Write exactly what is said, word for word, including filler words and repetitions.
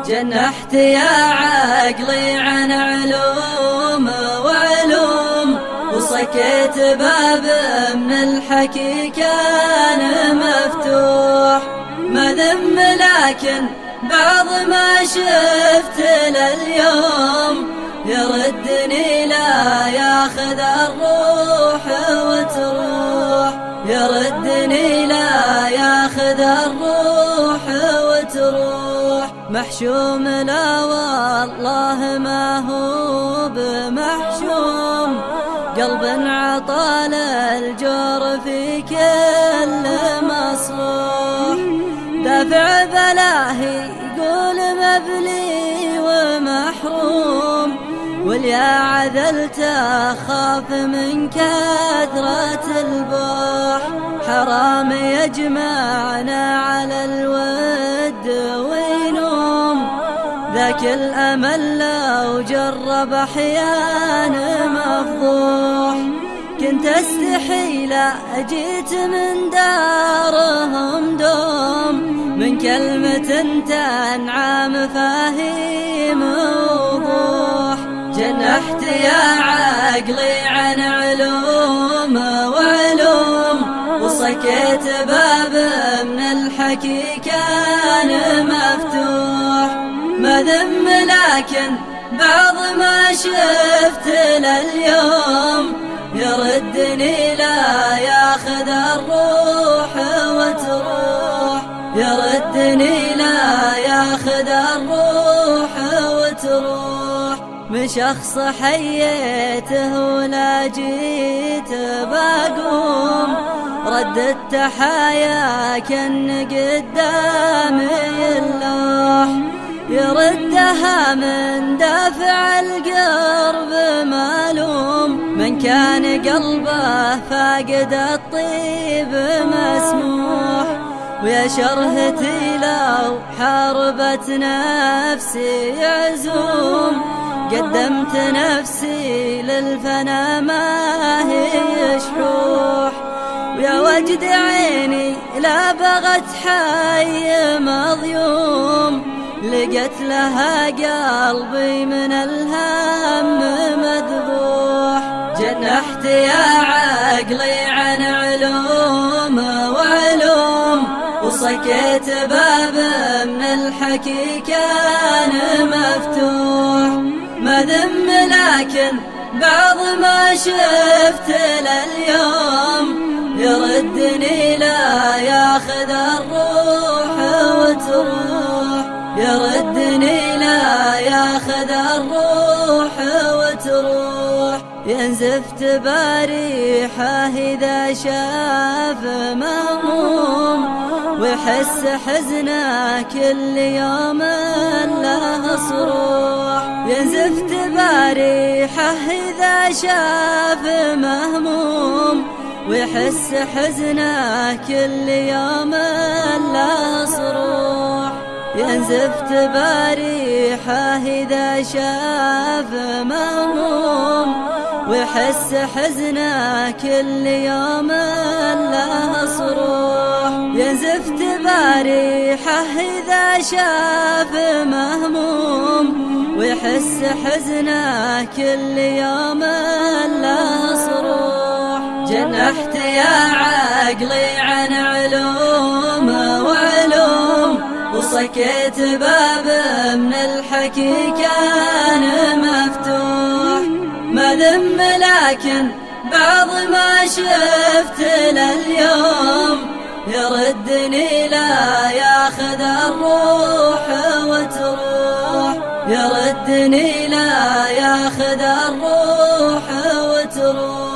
جنحت يا عقلي عن علوم وعلوم، وصكيت باب من الحكي كان مفتوح. ما ذم لكن بعض ما شفت لليوم يردني لا ياخذ الروح وتروح، يردني لا ياخذ الروح وتروح. محشوم لا والله ما هو بمحشوم، قلب عطى للجور في كل مصلوح. دافع بلاهي يقول مبلي ومحروم، واليا عذلت أخاف من كثرة البوح. حرام يجمعنا على الود وينوم، ذاك الأمل لو جرب أحيان مفضوح. كنت استحي لا جيت من دارهم دوم، من كلمة تنعم فاهيم وضوح. جنحت يا عقلي عن علوم وعلوم، وصكيت باب من الحكي كان مفتوح. ما ذم لكن بعض ما شفت لليوم يردني لا ياخذ الروح وتروح، يردني لا ياخذ الروح وتروح. من شخص حييته ولا جيت باقوم، ردت تحايا كان قدامي اللوح. يردها من دافع القرب مالوم، من كان قلبه فاقد الطيب مسموح. ويا شرهتي لو حاربت نفسي عزوم، قدمت نفسي للفنا ما هي شحوح. ويا وجد عيني لا بغت حي مضيوم، لقت لها قلبي من الهم مذبوح. جنحت يا عقلي عن علوم وعلوم، وصكيت باب من الحكي كان مفتوح. ما ذم لكن بعض ما شفت لليوم يردني لا ياخذ الروح وتروح، يردني لا ياخذ الروح وتروح. ينزف تباريحه إذا شاف مهموم، ويحس حزنه كل يوم له صروح. ينزف تباريحه إذا شاف مهموم، ويحس حزنه كل يوم له صروح. ينزف تباريحه إذا شاف مهموم، ويحس حزنه كل يوم له صروح. ينزف تباريحه إذا شاف مهموم، ويحس حزنه كل يوم له صروح. جنحت يا عقلي عن علوم وعلوم، وصكيت باب من الحكي كان مفتوح. ما ذم لكن بعض ما شفت لليوم يردني لا ياخذ الروح وتروح، يردني لا ياخذ الروح وتروح.